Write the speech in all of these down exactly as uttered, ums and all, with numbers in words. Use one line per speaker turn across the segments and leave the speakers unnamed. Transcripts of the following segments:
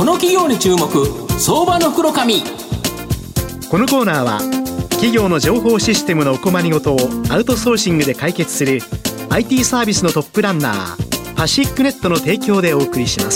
この企業に注目、相場の福の神。
このコーナーは企業の情報システムのお困りごとをアウトソーシングで解決する アイティー サービスのトップランナーパシックネットの提供でお送りします。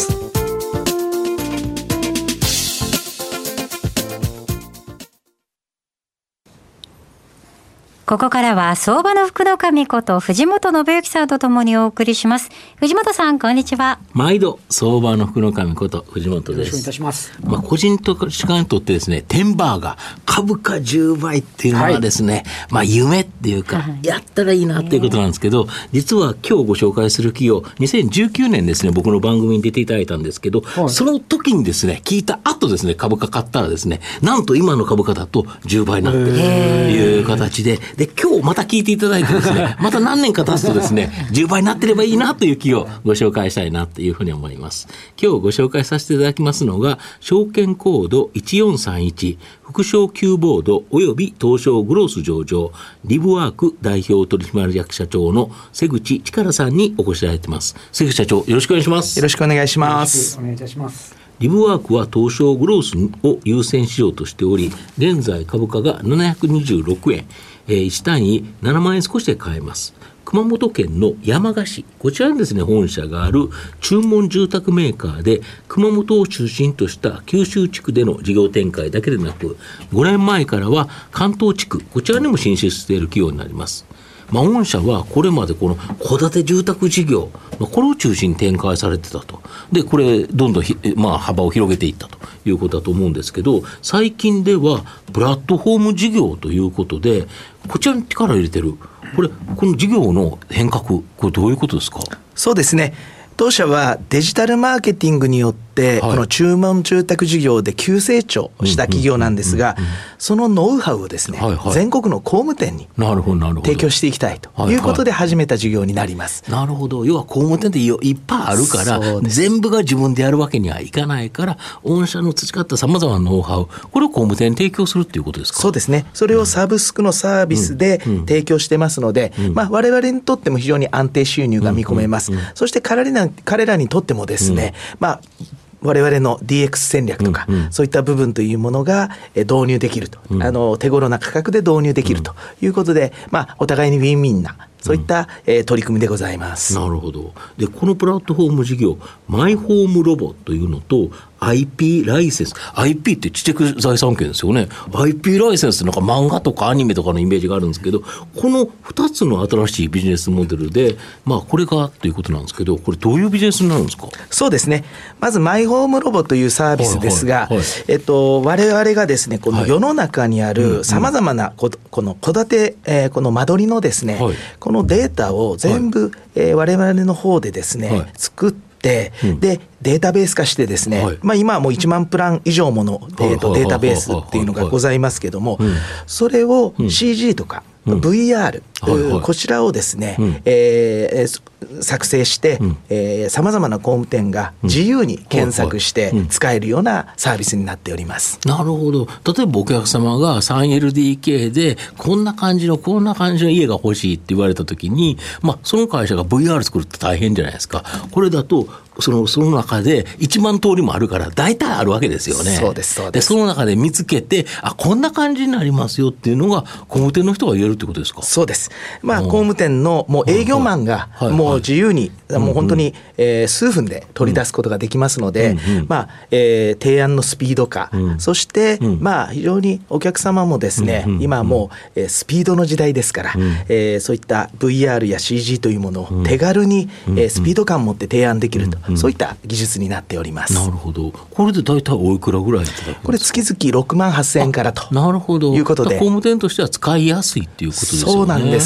ここからは相場の福の神こと藤本信之さんとともにお送りします。藤本さん、こんにちは。
毎度相場の福の神こと藤本です。よろしくお願いいたします。まあ、個人投資家にとってですね、テンバーが株価じゅうばいっていうのはですね、はい、まあ夢っていうか、はい、やったらいいなっていうことなんですけど、実は今日ご紹介する企業、にせんじゅうきゅうねんですね、僕の番組に出ていただいたんですけど、はい、その時にですね、聞いた後ですね、株価買ったらですね、なんと今の株価だとじゅうばいになってるという形で、で今日また聞いていただいてですねまた何年か経つとですねじゅうばいになってればいいなという企業をご紹介したいなというふうに思います。今日ご紹介させていただきますのが証券コードいちよんさんいち副賞級ボードおよび東証グロース上場リブワーク代表取締役社長の瀬口力さんにお越しいただいています。瀬口社長、よろしくお願いします。
よろしくお願いします。
お願いいたします。
リブワークは東証グロースを優先しようとしており、現在株価がななひゃくにじゅうろくえん、えー、いち単位ななまんえん少しで買えます。熊本県の山鹿市、こちらにですね本社がある注文住宅メーカーで、熊本を中心とした九州地区での事業展開だけでなく、ごねんまえからは関東地区、こちらにも進出している企業になります。まあ、御社はこれまでこの戸建て住宅事業、まあ、これを中心に展開されてたと。でこれどんどんひ、まあ、幅を広げていったということだと思うんですけど、最近ではプラットフォーム事業ということでこちらに力を入れてる。これこの事業の変革、これどういうことですか？
そうですね、当社はデジタルマーケティングによって、はい、この注文住宅事業で急成長した企業なんですが、そのノウハウをですね、はいはい、全国の工務店に提供していきたいということで始めた事業になります。
はいはい、なるほど。要は工務店っていっぱいあるから全部が自分でやるわけにはいかないから、御社の培ったさまざまなノウハウ、これを工務店に提供するっていうことですか？
そうですね、それをサブスクのサービスで提供してますので、うんうん、まあ、我々にとっても非常に安定収入が見込めます。うんうんうん、そして彼らに彼らにとってもですね、うん、まあ我々の ディーエックス 戦略とか、うんうん、そういった部分というものが導入できると、うん、あの手頃な価格で導入できるということで、うん、まあ、お互いにウィンウィンなそういった、うん、えー、取り組みでございます。
なるほど。でこのプラットフォーム事業、マイホームロボというのと アイピー ライセンス、 アイピー って知的財産権ですよね。 アイピー ライセンスってなんか漫画とかアニメとかのイメージがあるんですけど、このふたつの新しいビジネスモデルで、まあ、これがということなんですけど、これどういうビジネスになるんですか？
そうですね、まずマイホームロボというサービスですが、はいはいはい、えっと、我々がですねこの世の中にあるさまざまなこ、この戸建て、えー、この間取りのですね、はい、このデータを全部、はい、えー、我々の方でですね、はい、作ってでデータベース化してですね、はい、まあ、今はもういちまんプラン以上もの、えーと、データベースっていうのがございますけども、それを シージー とか、うん、ブイアール、はいはい、こちらをですね、うん、えー、作成してさまざまな工務店が自由に検索して使えるようなサービスになっております。
なるほど。例えばお客様が スリーエルディーケー でこんな感じのこんな感じの家が欲しいって言われた時に、まあ、その会社が ブイアール 作るって大変じゃないですか。これだとその、その中でいちまん通りもあるから大体あるわけですよね。
そうですそうです。
でその中で見つけて、あ、こんな感じになりますよっていうのが工務店の人が言えるってことですか？
そうです。まあ、工務店のもう営業マンがもう自由に、もう本当に、えー、数分で取り出すことができますので、うんうん、まあ、えー、提案のスピード化、うん、そして、うん、まあ、非常にお客様もですね、うんうん、今もう、えー、スピードの時代ですから、うん、えー、そういった ブイアール や シージー というものを手軽に、うん、えー、スピード感を持って提案できると、うん、そういった技術になっております。
なるほど。これで大体おいくらぐらいいただくんですか？
これ月々ろくまんはっせんえんからと
なるほど
いうことで、
工務店としては使いやすいっていうことですよね。
そうなんです。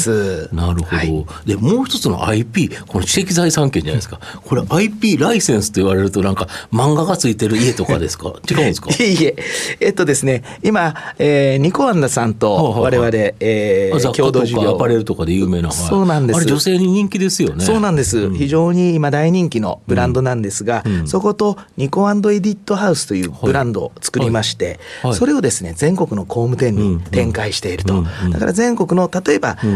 なるほど、はい、でもう一つの アイピー、 この知的財産権じゃないですか。これ アイピー ライセンスと言われるとなんか漫画がついてる家とかですか？違うんですか？
いえいえ、えっとですね、今、えー、ニコアンナさんと我々、はあはあ、えー、共同事業、
アパレルとかで有名な、はい、
そうなんです。
あれ女性に人気ですよね。
そうなんです、うん、非常に今大人気のブランドなんですが、うんうん、そことニコ&エディットハウスというブランドを作りまして、はいはい、それをですね全国の工務店に展開していると、うんうんうん、だから全国の例えば、うん、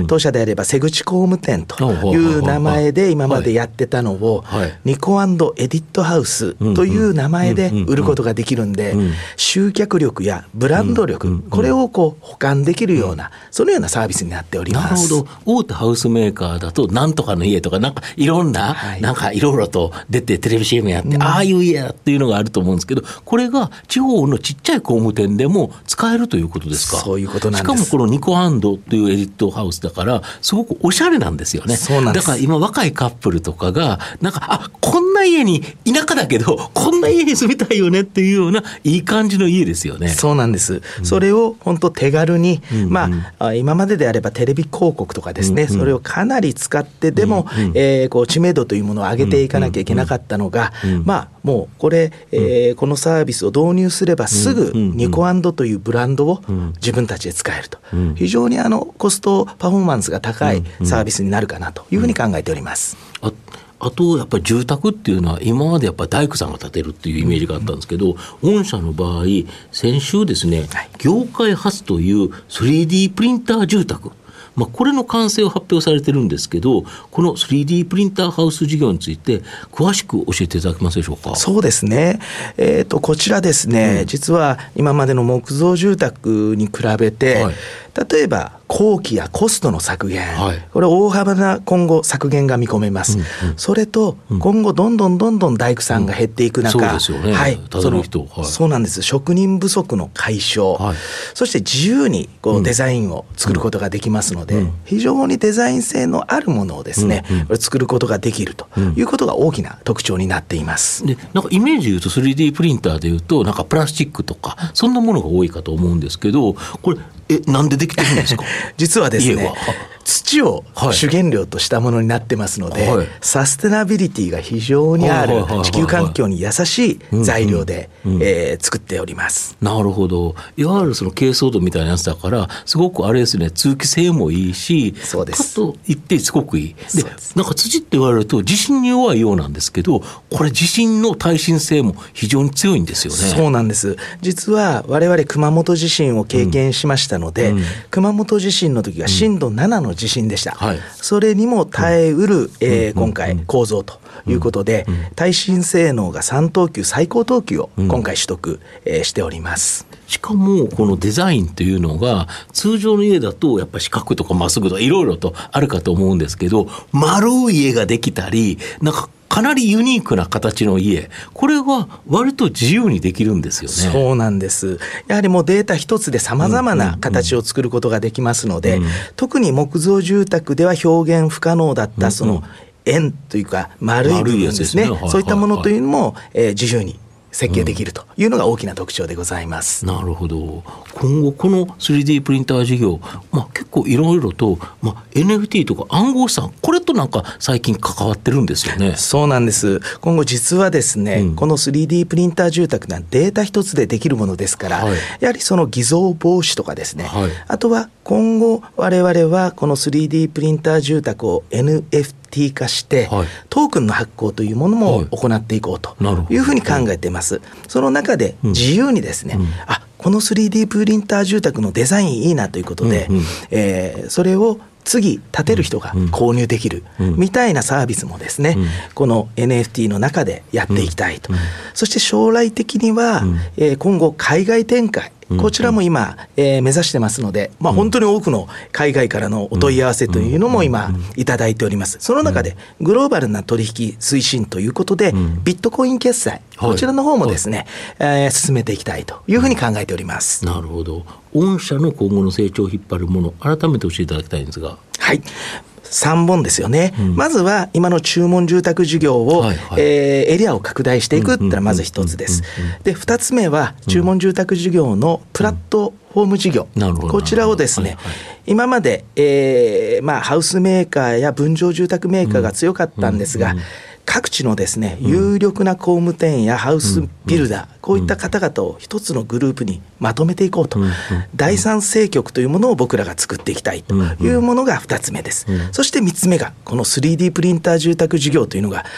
ん、当社であれば瀬口工務店という名前で今までやってたのを、はい、ニコ&エディットハウスという名前で売ることができるんで、集客力やブランド力、うんうんうん、これをこう補完できるような、うん、そのようなサービスになっております。
なるほど。大手ハウスメーカーだとなんとかの家とかなんかいろんな、はい、なんかいろいろと出てテレビ シーエム やって、うん、ああいう家だっていうのがあると思うんですけど、これが地方のちっちゃい工務店でも使えるということですか？
そういうことなんです。
しかもこのニコ&というエディットハウスだからすごくおしゃれなんですよね。
そうなんです。
だから今若いカップルとかがなんかあこんな家に田舎だけどこんな家に住みたいよねっていうようないい感じの家ですよね。
そうなんです、うん、それを本当手軽に、うんうん、まあ今までであればテレビ広告とかですね、うんうん、それをかなり使ってでも、うんうんえー、こう知名度というものを上げていかなきゃいけなかったのが、うんうんうん、まあもうこれ、えー、このサービスを導入すればすぐニコ&というブランドを自分たちで使えると、うん、非常にあのコストパフォーマンスが高いサービスになるかなというふうに考えております。
ああとやっぱり住宅っていうのは今までやっぱり大工さんが建てるっていうイメージがあったんですけど、御社の場合先週ですね、はい、業界初という スリーディー プリンター住宅、まあ、これの完成を発表されてるんですけど、この スリーディー プリンターハウス事業について詳しく教えていただけますでしょうか？
そうですね、えー、とこちらですね、うん、実は今までの木造住宅に比べて、はい、例えば工期やコストの削減、はい、これ大幅な今後削減が見込めます、うんうん、それと今後どんどんどんどん大工さんが減っていく中、うん、そうですよね、はい、その人、はい、そうなんです。職人不足の解消、はい、そして自由にこうデザインを作ることができますので、うん、非常にデザイン性のあるものをですね、うんうん、これ作ることができるということが大きな特徴になっています。
でなんかイメージで言うと スリーディー プリンターで言うとなんかプラスチックとかそんなものが多いかと思うんですけど、これえなんでできてるんですか？
実はですね、土を主原料としたものになってますので、はい、サステナビリティが非常にある地球環境に優しい材料で、うんうんえー、作っております。
なるほど。いわゆるその珪藻土みたいなやつだからすごくあれですね、通気性もいいし、
そうです。
かといってすごくいい。でなんか土って言われると地震に弱いようなんですけど、これ地震の耐震性も非常に強いんですよね。
そうなんです。実は我々熊本地震を経験しましたので、うんうん、熊本地震の時が震度ななの地震でした、うんはい、それにも耐えうる、うんえー、今回構造ということで、うんうん、耐震性能がさん等級最高等級を今回取得、うんえー、しております。
しかもこのデザインというのが通常の家だとやっぱ四角とかまっすぐとかいろいろとあるかと思うんですけど、丸い家ができたりなんかかなりユニークな形の家、これは割と自由にできるんですよね。
そうなんです。やはりもうデータ一つでさまざまな形を作ることができますので、うんうんうん、特に木造住宅では表現不可能だったその円というか丸い部分ですね、丸いやつですね、はいはいはい、そういったものというのも、えー、自由に設計できるというのが大きな特徴でございます、
うん、なるほど。今後この スリーディー プリンター事業、まあ、結構いろいろと、まあ、エヌエフティー とか暗号資産、これとなんか最近関わってるんですよね。
そうなんです。今後実はですね、うん、この スリーディー プリンター住宅がデータ一つでできるものですから、はい、やはりその偽造防止とかですね、はい、あとは今後我々はこの スリーディー プリンター住宅を エヌエフティー 化して、はい、トークンの発行というものも行っていこうというふうに考えています、はい、その中で自由にですね、うん、あこの スリーディー プリンター住宅のデザインいいなということで、うんうんえー、それを次建てる人が購入できるみたいなサービスもですね、うん、この エヌエフティー の中でやっていきたいと、うんうん、そして将来的には、うんえー、今後海外展開、こちらも今、えー、目指してますので、まあ、本当に多くの海外からのお問い合わせというのも今いただいております。その中でグローバルな取引推進ということで、ビットコイン決済、こちらの方もですね、はいえー、進めていきたいというふうに考えております。
なるほど。御社の今後の成長を引っ張るもの、改めて教えていただきたいんですが。
はい、さんぼんですよね、うん、まずは今の注文住宅事業を、はいはいえー、エリアを拡大していくっていうのはまず一つです。でふたつめは注文住宅事業のプラットフォーム事業、うん、こちらをですね、はいはい、今まで、えーまあ、ハウスメーカーや分譲住宅メーカーが強かったんですが、うんうんうん各地のですね、有力な工務店やハウスビルダー、うん、こういった方々を一つのグループにまとめていこうと、うん、第三勢力というものを僕らが作っていきたいというものがふたつめです、うん、そしてみっつめがこの スリーディー プリンター住宅事業というのが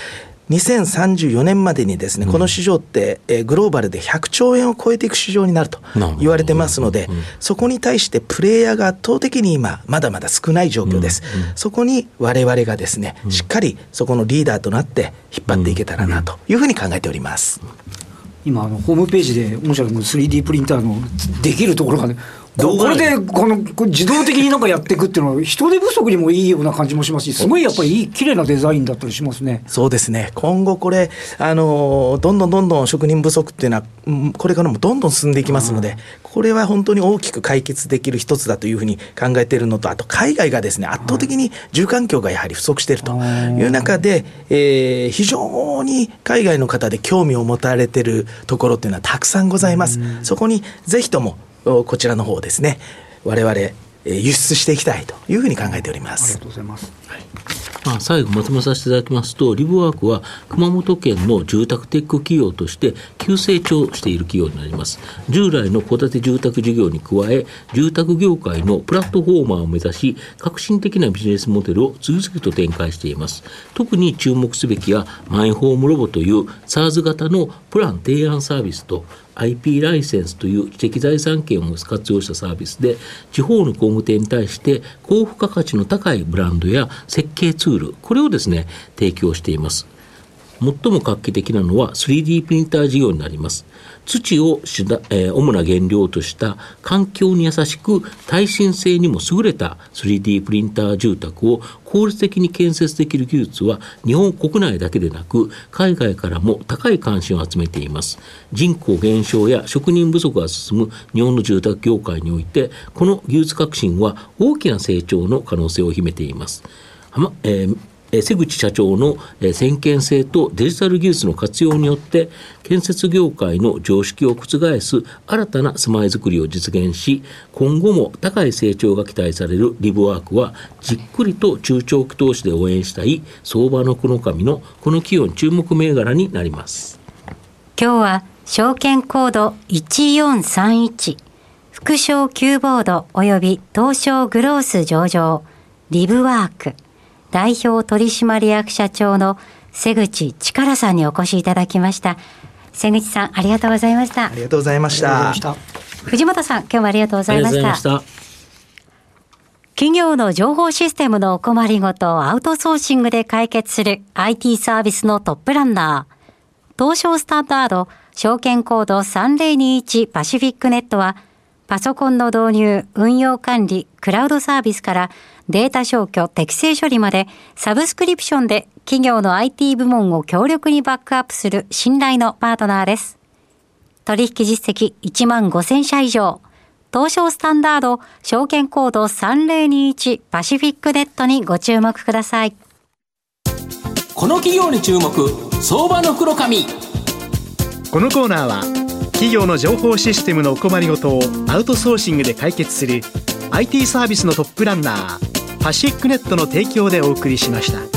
にせんさんじゅうよねんまでにですね、うん、この市場って、えー、グローバルでひゃくちょうえんを超えていく市場になると言われてますので、うん、そこに対してプレイヤーが圧倒的に今まだまだ少ない状況です、うんうん、そこに我々がですね、うん、しっかりそこのリーダーとなって引っ張っていけたらなというふうに考えております。
今あのホームページで御社の スリーディー プリンターのできるところがね、これでこのこれ自動的になんかやっていくっていうのは人手不足にもいいような感じもしますし、すごいやっぱりいい綺麗なデザインだったりしますね。
そうですね、今後これあのどんどんどんどん職人不足っていうのはこれからもどんどん進んでいきますので、これは本当に大きく解決できる一つだというふうに考えているのと、あと海外がですね圧倒的に住環境がやはり不足しているという中で、えー、非常に海外の方で興味を持たれているところっていうのはたくさんございます。そこにぜひともこちらの方ですね、我々輸出していきたいというふうに考えております。
ありがとうございます、はい。
まあ、最後まとめさせていただきますと、リブワークは熊本県の住宅テック企業として急成長している企業になります。従来の戸建て住宅事業に加え、住宅業界のプラットフォーマーを目指し、革新的なビジネスモデルを次々と展開しています。特に注目すべきはマイホームロボという SaaS 型のプラン提案サービスとアイピー ライセンスという知的財産権を活用したサービスで、地方の工務店に対して高付加価値の高いブランドや設計ツール、これをですね提供しています。最も画期的なのは スリーディー プリンター事業になります。土を主だ、えー、主な原料とした環境に優しく耐震性にも優れた スリーディー プリンター住宅を効率的に建設できる技術は日本国内だけでなく海外からも高い関心を集めています。人口減少や職人不足が進む日本の住宅業界において、この技術革新は大きな成長の可能性を秘めています。はま、えー瀬口社長の先見性とデジタル技術の活用によって建設業界の常識を覆す新たな住まいづくりを実現し、今後も高い成長が期待されるリブワークはじっくりと中長期投資で応援したい相場の福の神のこの企業に注目銘柄になります。
今日は証券コードいちよんさんいち副賞級ボードおよび東証グロース上場リブワーク代表取締役社長の瀬口力さんにお越しいただきました。瀬口さん、ありがとうございました。
ありがとうございました。
藤本さん、今日もありがとうございました。ありがとうございました。企業の情報システムのお困りごとをアウトソーシングで解決する アイティー サービスのトップランナー、東証スタンダード証券コードさんぜろにいちパシフィックネットは、パソコンの導入、運用管理、クラウドサービスからデータ消去、適正処理までサブスクリプションで企業の アイティー 部門を強力にバックアップする信頼のパートナーです。取引実績いちまんごせんしゃ以上、東証スタンダード証券コードさんぜろにいちパシフィックネットにご注目ください。
この企業に注目、相場の福の神。
このコーナーは企業の情報システムのお困りごとをアウトソーシングで解決する アイティー サービスのトップランナーパシフィックネットの提供でお送りしました。